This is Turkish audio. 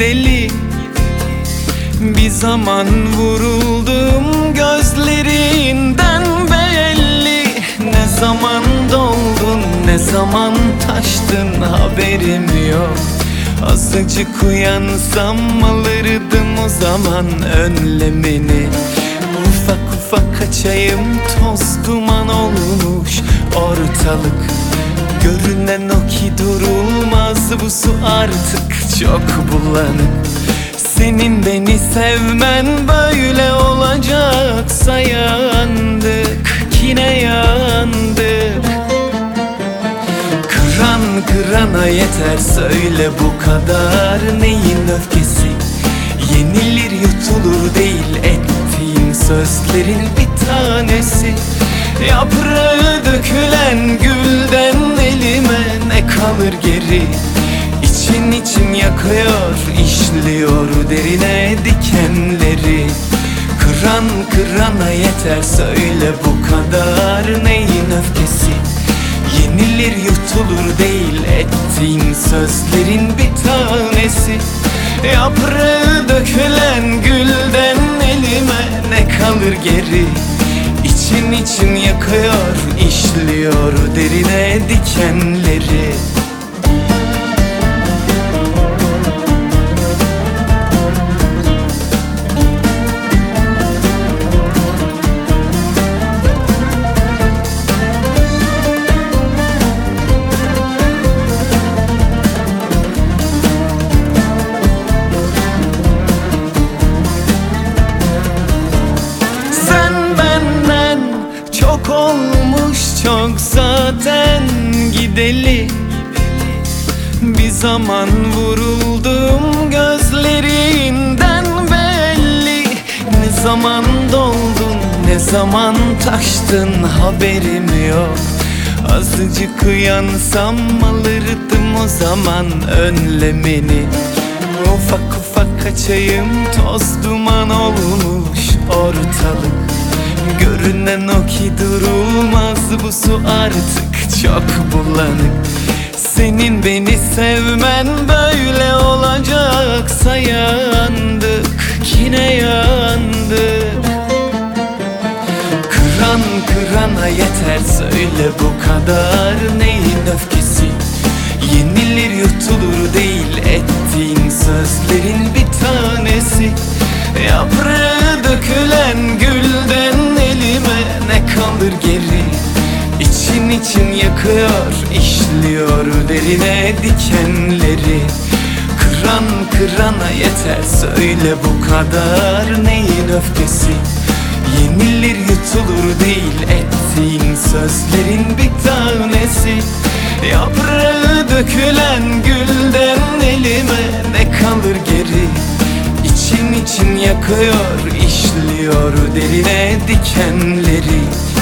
gideli. Bir zaman vuruldum gözlerinden belli. Ne zaman doldun, ne zaman taştın, haberim yok. Azıcık uyansam alırdım o zaman önlemini. Ufak ufak kaçayım, toz duman olmuş ortalık. Görünen o ki durulmaz, bu su artık çok bulanık. Senin beni sevmen böyle olacaksa yandık, yine yandık. Kıran kırana yeter, söyle bu kadar neyin öfkesi? Yenilir yutulur değil ettiğin sözlerin bir tanesi. Yaprağı dökülen gülden elime ne kalır geri? İçin için yakıyor, işliyor derine dikenleri. Kıran kırana yeter, söyle bu kadar neyin öfkesi? Yenilir yutulur değil ettiğin sözlerin bir tanesi. Yaprağı dökülen gülden elime ne kalır geri? İçin için yakıyor, işliyor derine dikenleri. Çok olmuş çok zaten gideli. Bir zaman vuruldum gözlerinden belli. Ne zaman doldun, ne zaman taştın, haberim yok. Azıcık uyansam alırdım o zaman önlemini. Ufak ufak kaçayım, toz duman olmuş ortalık. Görünen o ki durulmaz, bu su artık çok bulanık. Senin beni sevmen böyle olacaksa yandık, yine yandık. Kıran kırana yeter, söyle bu kadar neyin öfkesi? Yenilir yutulur değil ettiğin sözlerin bir tanesi. Yaprağı dökülen gülden elime ne kalır geri? İçin için yakıyor, işliyor derine dikenleri. Kıran kırana yeter, söyle bu kadar neyin öfkesi? Yenilir yutulur değil ettiğin sözlerin bir tanesi. Yaprağı dökülen gülden elime ne kalır geri? İçin için yakıyor, işliyor derine dikenleri.